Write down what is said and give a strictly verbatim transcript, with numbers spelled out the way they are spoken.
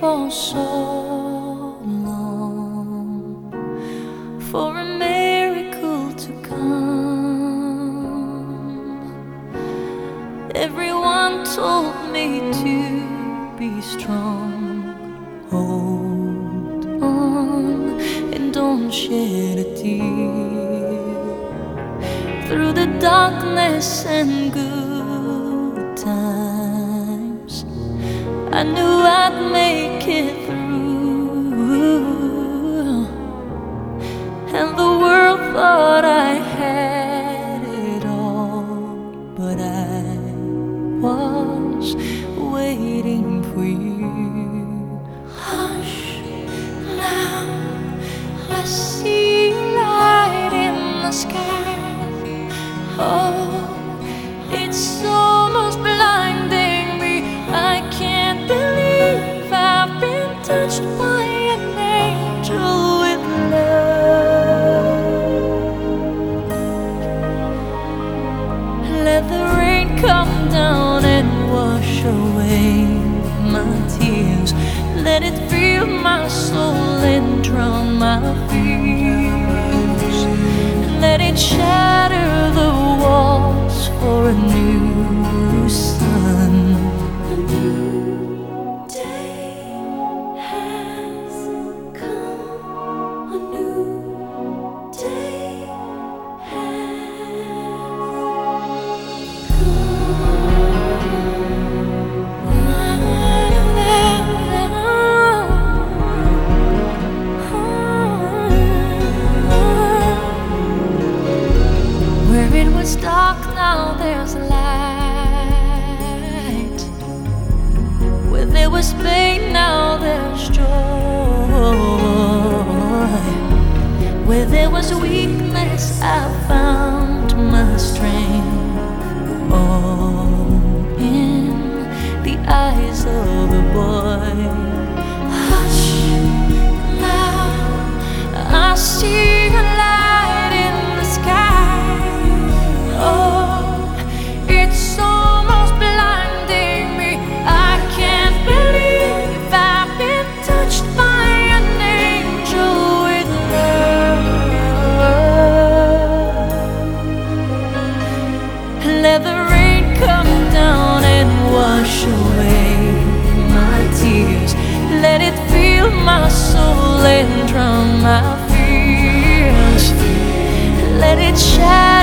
for so long for a miracle to come. Everyone told me to be strong, hold on and don't shed a tear. Through the darkness and good times, I knew I'd make it through, and the world thought I had it all, but I was waiting for you. Hush, now I see a light in the sky. Oh, it's almost blinding me. I can't believe I've been touched by an angel with love. Let the rain come down and wash away my tears. Let it fill my soul and drown my fears. Let it shatter the walls for a new sun. A new day has come. A new day has come. Where it was dark, now there's a light. Where there was pain, now there's joy. Where there was weakness, I found my strength. All in the eyes of a boy. Hush, now I see a light in the sky. Oh, it's almost blinding me. I can't believe I've been touched by an angel with love. Let the rain come down and wash away my tears. Let it fill my soul and drown my fears. Let it shine.